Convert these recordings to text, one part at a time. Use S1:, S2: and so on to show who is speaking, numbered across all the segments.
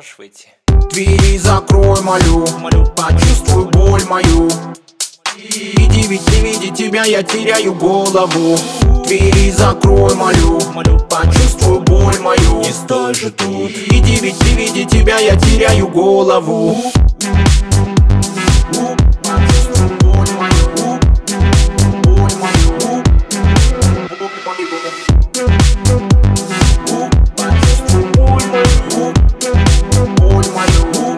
S1: Можешь выйти?
S2: Двери закрой, молю, почувствуй боль мою. Иди, ведь не видя тебя я теряю голову. Двери закрой, молю, почувствуй боль мою.
S1: Не стой же тут.
S2: Иди, ведь не видя тебя я теряю голову. Почувствуй боль мою, боль мою. Почувствуй боль мою, боль мою.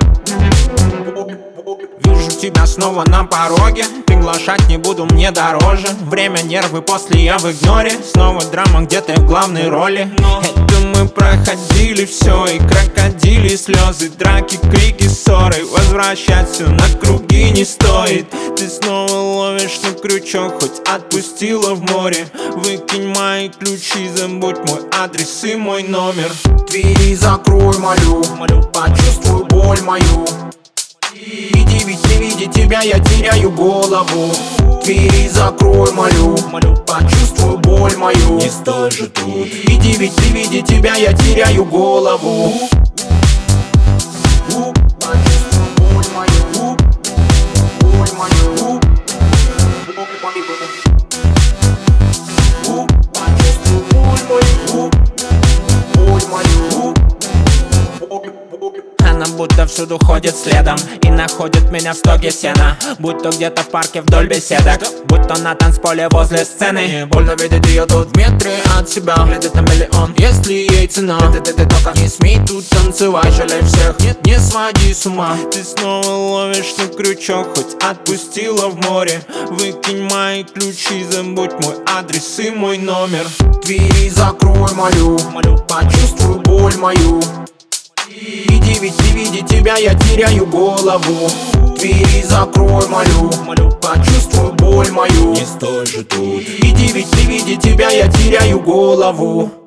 S2: Вижу тебя снова на пороге. Приглашать не буду, мне дороже. Время, нервы, после я в игноре. Снова драма, где ты в главной роли. Это мы проходили все, и крокодили слезы, драки, крики, ссоры. Возвращать все на круги не стоит. Ты снова ловишь на крючок, хоть отпустила в море. Выкинь мои ключи, забудь мой адрес и мой номер. Двери закрой, молю, почувствуй боль мою. Иди, ведь не видя тебя я теряю голову. Двери закрой, молю, почувствуй боль мою.
S1: Не стой же тут.
S2: Иди, ведь не видя тебя я теряю голову. Почувствуй боль мою, боль мою. Почувствуй боль мою, боль мою. Она будто всюду ходит следом и находит меня в стоге сена. Будь то где-то в парке вдоль беседок, будь то на танцполе возле сцены. Не больно видеть ее тут в метре от себя. Глядит на миллион, если ей цена. Ты только не смей тут танцевать, жалей всех, нет, не своди с ума. Ты снова ловишь на крючок, хоть отпустила в море. Выкинь мои ключи, забудь мой адрес и мой номер. Двери закрой, молю, почувствуй боль мою. Иди, ведь не видя тебя я теряю голову. Двери закрой, молю, почувствуй боль мою.
S1: Не стой же тут.
S2: Иди, ведь не видя тебя я теряю голову.